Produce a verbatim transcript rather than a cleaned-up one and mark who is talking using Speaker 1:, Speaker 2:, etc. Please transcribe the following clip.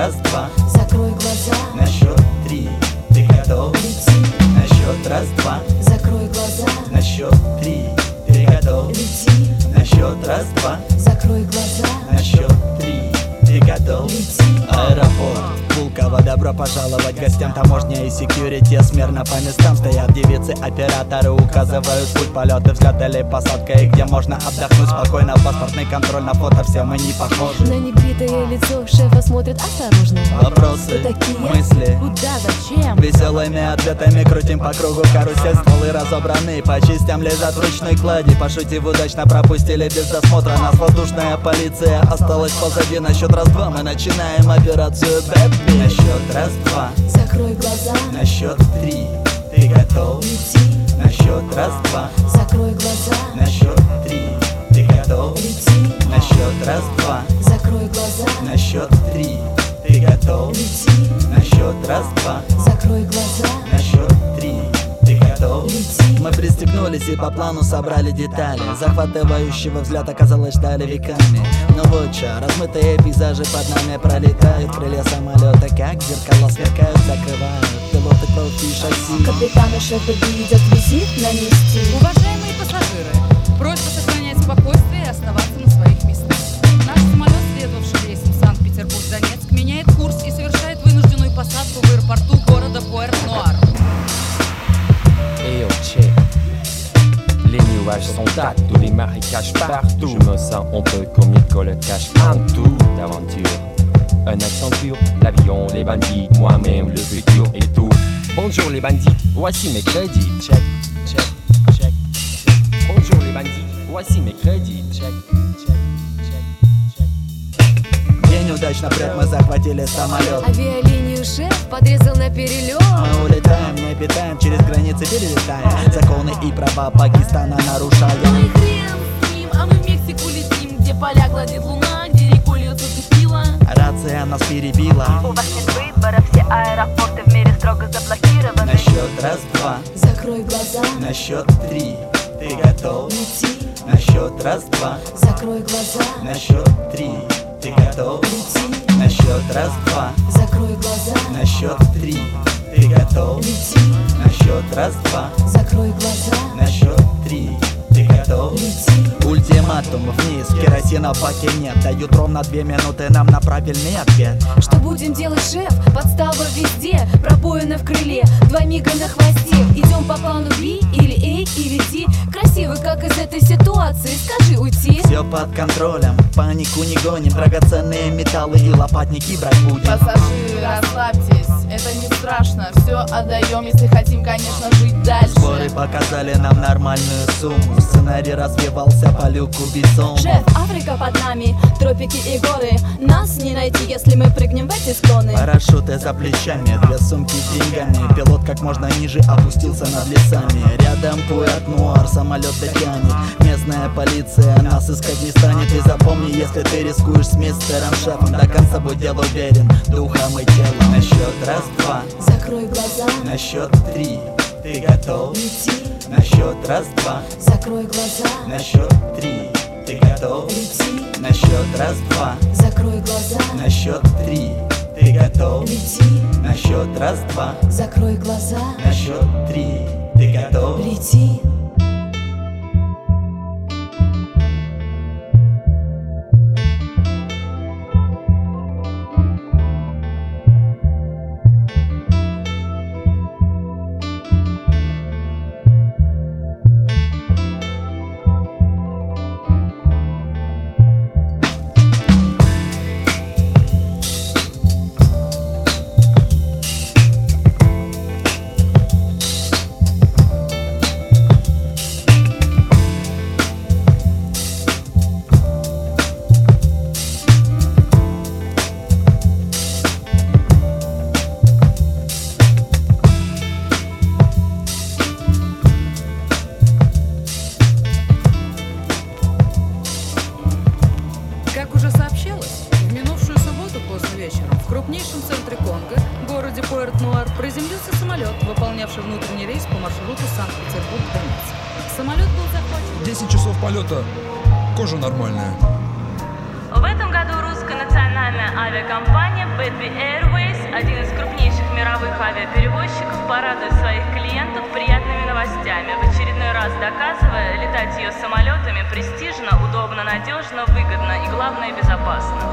Speaker 1: раз-два,
Speaker 2: закрой глаза.
Speaker 1: на счет три, ты готов?
Speaker 2: Лети,
Speaker 1: На счет раз-два,
Speaker 2: закрой глаза.
Speaker 1: на счет три, ты готов?
Speaker 2: Лети,
Speaker 1: На счет раз-два,
Speaker 2: закрой глаза.
Speaker 1: на счет три, ты готов?
Speaker 2: Лети,
Speaker 1: Аэропорт Пулково, добро пожаловать гостям. Таможня и секьюрити смирно по местам стоят девицы, операторы указывают путь полета, взлет или посадка, и где можно отдохнуть спокойно. Паспортный контроль, на фото все мы не похожи.
Speaker 2: на небритое лицо шефа смотрит осторожно.
Speaker 1: Вопросы,
Speaker 2: Кто такие?
Speaker 1: мысли,
Speaker 2: Куда, зачем?
Speaker 1: веселыми ответами крутим по кругу карусель. Стволы разобраны, по частям лежат в ручной клади. Пошутив удачно пропустили без досмотра. Нас воздушная полиция осталась позади. На счет раз-два мы начинаем операцию Бэби. На счет раз-два,
Speaker 2: Закрой глаза.
Speaker 1: на счет три, ты готов?
Speaker 2: Лети,
Speaker 1: На счет раз-два,
Speaker 2: закрой глаза.
Speaker 1: на счет три, ты готов?
Speaker 2: Лети,
Speaker 1: На счет раз-два,
Speaker 2: закрой глаза.
Speaker 1: на счет три, ты готов?
Speaker 2: Лети,
Speaker 1: На счет раз-два,
Speaker 2: закрой глаза.
Speaker 1: на счет три, ты готов?
Speaker 2: Лети,
Speaker 1: Мы пристегнулись и по плану собрали детали. Захватывающего взгляд оказалось ждали веками. Но вот чё, размытые пейзажи под нами пролетают. Крылья самолета как зеркала сверкают, закрывают пилоты кровь и шасси.
Speaker 2: капитан и шеф видят визит на месте.
Speaker 3: Уважаемые пассажиры, просьба сохранять спокойствие и оставаться на своих местах. Наш самолет, следовавший рейсом Санкт-Петербург-Донецк, меняет курс и совершает вынужденную посадку в аэропорту города Пуэрт-Нуар.
Speaker 4: Et oh check. Les nuages sont tas, tous les marécages partout. Je me sens un peu comme Nicole cache en tout d'aventure. Un accent pur, l'avion, les bandits, moi-même, le futur et tout. Bonjour les bandits, voici mes crédits. Check, check, check. Bonjour les bandits, voici mes crédits. Check, check, check, check.
Speaker 1: День удачно прет, мы захватили самолет.
Speaker 2: Авиалинию шеф подрезал на перелет.
Speaker 1: Мы улетаем, не питаем, через границы перелетаем. Законы и права Пакистана нарушаем.
Speaker 5: Ну и хрен с ним, а мы в Мексику летим, где поля гладит луна, где реку льется текила.
Speaker 1: Рация нас перебила.
Speaker 5: У вас нет выбора, все аэропорты в мире строго заблокированы.
Speaker 1: На счет раз-два,
Speaker 2: Закрой глаза.
Speaker 1: на счет три, ты готов?
Speaker 2: Лети,
Speaker 1: На счет раз-два,
Speaker 2: закрой глаза.
Speaker 1: на счет три, ты готов?
Speaker 2: Лети,
Speaker 1: На счет раз-два,
Speaker 2: закрой глаза.
Speaker 1: на счет три, ты готов?
Speaker 2: Лети,
Speaker 1: На счет раз-два,
Speaker 2: закрой глаза.
Speaker 1: на счет три, ты готов?
Speaker 2: Лети,
Speaker 1: Ультиматум вниз, керосина в баке нет. Дают ровно две минуты нам на правильный ответ.
Speaker 2: что будем делать, шеф? Подстава везде, пробоина в крыле, два мига на хвосте. Идем по плану Би или Эй или Ди. Красивый, как из этой ситуации, скажи уйти.
Speaker 1: Все под контролем, панику не гоним. Драгоценные металлы и лопатники брать будем.
Speaker 5: Пассажиры, расслабьтесь, это не страшно, все отдаем, если хотим, конечно, жить дальше.
Speaker 1: Сборы показали нам нормальную сумму. Сценарий развивался по люку Бессону.
Speaker 2: Шеф, Африка под нами, тропики и горы. Нас не найти, если мы прыгнем в эти склоны.
Speaker 1: Парашюты за плечами, две сумки с деньгами. Пилот как можно ниже опустился над лесами. Рядом Пуэрт-Нуар, самолет дотянет. Местная полиция нас искать не станет. И запомни, если ты рискуешь с мистером шефом, до конца будь дел уверен, духом и телом. На счет раз-два,
Speaker 2: Закрой глаза.
Speaker 1: на счет три, ты готов?
Speaker 2: Лети,
Speaker 1: На счет раз-два,
Speaker 2: закрой глаза.
Speaker 1: на счет три, ты готов?
Speaker 2: Лети,
Speaker 1: На счет раз-два,
Speaker 2: закрой глаза.
Speaker 1: на счет три, ты готов?
Speaker 2: Лети,
Speaker 1: На счет раз-два,
Speaker 2: закрой глаза.
Speaker 1: на счет три, ты готов?
Speaker 2: Лети.
Speaker 3: Как уже сообщалось, в минувшую субботу поздно вечером в крупнейшем центре Конго, городе Пуэрт-Нуар, приземлился самолет, выполнявший внутренний рейс по маршруту Санкт-Петербург-Донецк. Самолет был захвачен...
Speaker 6: десять часов полета. Кожа нормальная.
Speaker 5: В этом году русская национальная
Speaker 6: Национальная авиакомпания Betby Airways, один из крупнейших мировых авиаперевозчиков, порадует своих клиентов приятными новостями, в очередной раз доказывая, летать ее самолетами престижно, удобно, надежно, выгодно и, главное, безопасно.